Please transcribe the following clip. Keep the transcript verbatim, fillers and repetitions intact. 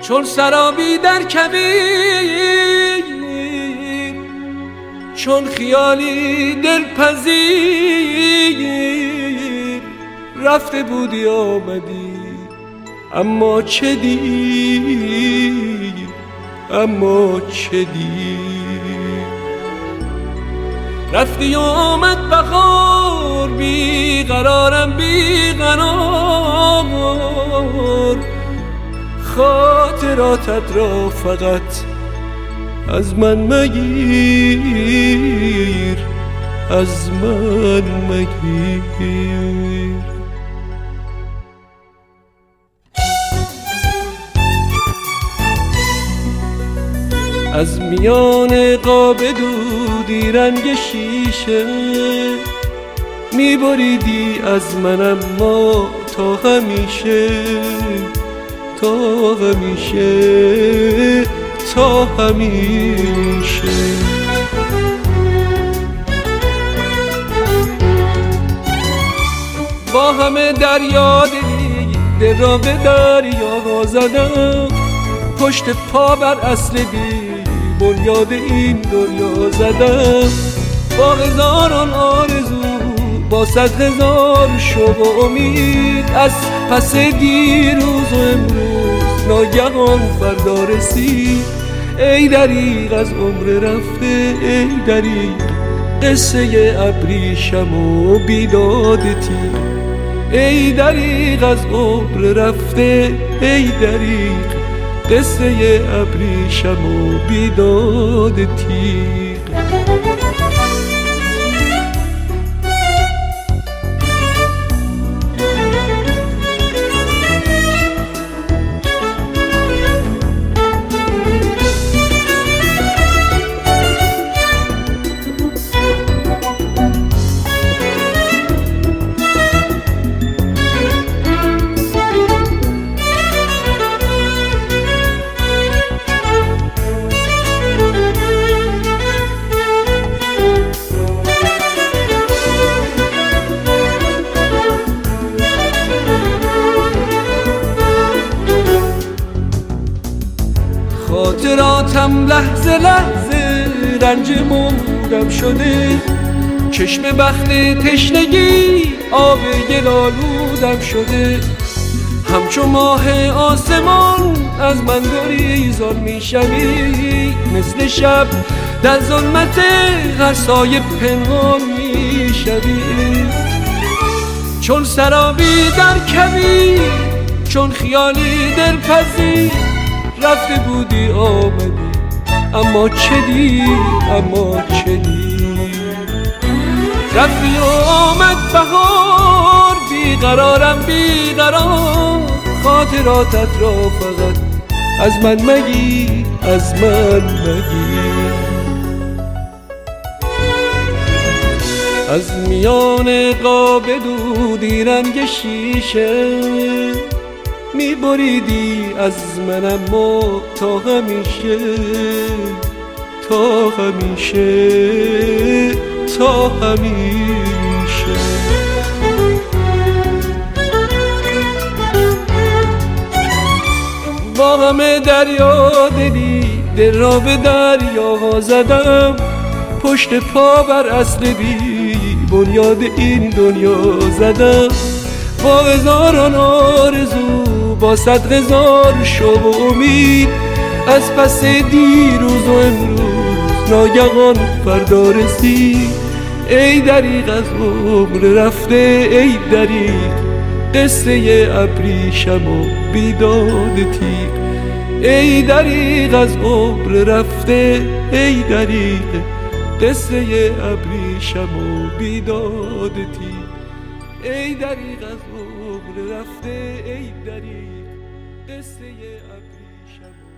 چون سرابی در کویر، چون خیالی دلپذیر. رفته بودی آمدی اما چه دیر، اما چه دیر. رفتی و آمد بهار، بیقرارم بیقرار. خاطراتت را فقط از من مگیر، از من مگیر. از میان قاب دودی رنگ شیشه میبریدی از من، اما تا همیشه، تا همیشه، تا همیشه. با همه دریا دلی دل را به دریا زدم، پشت پا بر اصل بی بنیاد این دنیا زدم. با هزاران آرزو، با صد هزار شوق و امید، از پس دیروز و امروز ناگهان فردا رسید. ای دریغ از عمر رفته، ای دریغ قصه ابریشم و بیدادتی. ای دریغ از عمر رفته، ای دریغ قصه ابریشم و بیدادتی. خاطراتم لحظه لحظه رنج موندم شده، چشم بخت تشنگی آب گل آلودم شده. همچون ماه آسمان از من گریزان میشوی، مثل شب در ظلمت هر سایه پنهان میشوی. چون سرابی در کویر، چون خیالی دلپذیر. رفته بودی آمدی اما چه دیر، اما چه دیر. رفتی و آمد بهار، بیقرارم بیقرار. خاطراتت را فقط از من مگیر، از من مگیر. از میان قاب دودی رنگ شیشه میبریدی از من، اما تا همیشه، تا همیشه، تا همیشه. با همه دریا دلی دل را به دریا زدم، پشت پا بر اصل بی بنیاد این دنیا زدم. با هزاران آرزو، با صد هزار شوق و امید، از پس دیروز و امروز ناگهان فردا رسید. ای دریغ از عمر رفته، ای دریغ قصه ابریشم و بیدادتی. ای دریغ از عمر رفته، ای دریغ قصه ابریشم و بیدادتی. ای دریغ از عمر رفته، ای دریغ قصه ابریشم.